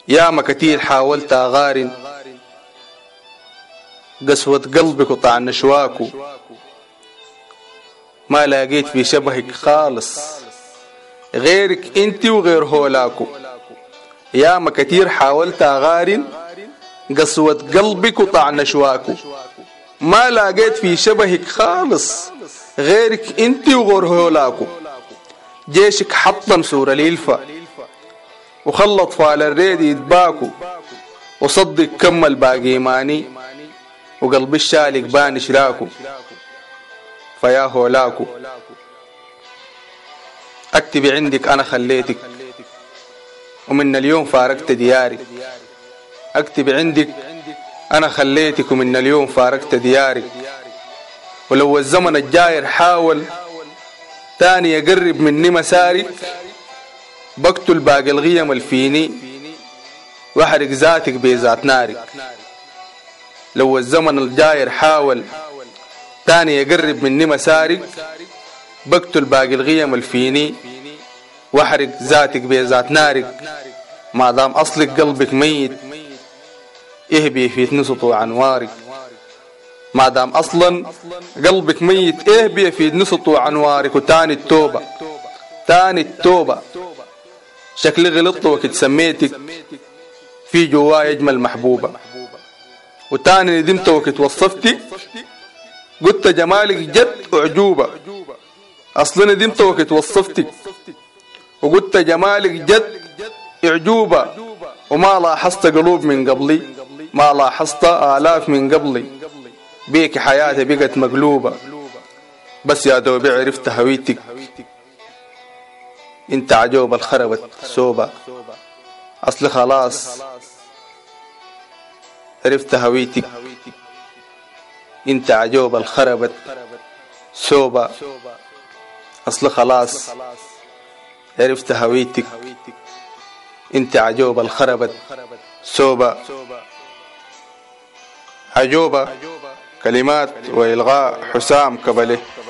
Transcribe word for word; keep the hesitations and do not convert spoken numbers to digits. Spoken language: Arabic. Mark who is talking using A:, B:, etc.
A: ياما كتير حاولت أغارن قسوة قلبك وطعن نشواكو، ما لقيت في شبهك خالص غيرك انت وغير هولاكو. ياما كتير حاولت أغارن قسوة قلبك وطعن نشواكو، ما لقيت في شبهك خالص غيرك انت وغير هولاكو. جيشك حطم سور الإلفة وخلط فال الريد يتباكو، وصدق كمل باقي إيماني وقلب الشالك بان شراكو. فيا هولاكو اكتبي عندك أنا خليتك ومن اليوم فارقت دياري. اكتبي عندك أنا خليتك ومن اليوم فارقت دياري. ولو الزمن الجاير حاول تاني يقرب مني مسارك، بقتل باقي الغيم الفيني واحرق ذاتك بذات نارك. لو الزمن الجاير حاول تاني يقرب مني مسارك، بقتل باقي الغيم الفيني واحرق ذاتك بذات نارك. ما دام أصلك قلبك ميت اهبي في نسطه عنوارك. ما دام أصلا قلبك ميت اهبي في نسطه عنوارك. وتاني التوبة تاني التوبة، شكلي غلطت وقت سميتك في جواي أجمل محبوبة. وتاني ندمت وقت وصفتك قلت جمالك جد أعجوبة. أصلا ندمت وقت وصفتك وقلت جمالك جد أعجوبة. وما لاحظت قلوب من قبلي، ما لاحظت آلاف من قبلي، بيك حياتي بقت مقلوبة. بس يا دوبي عرفت هويتك انت عجوب الخربت سوبة. أصل خلاص عرفت هويتك انت عجوب الخربت سوبة. أصل خلاص عرفت هويتك انت عجوب الخربت سوبة. عجوبة كلمات وإلغاء حسام كبله.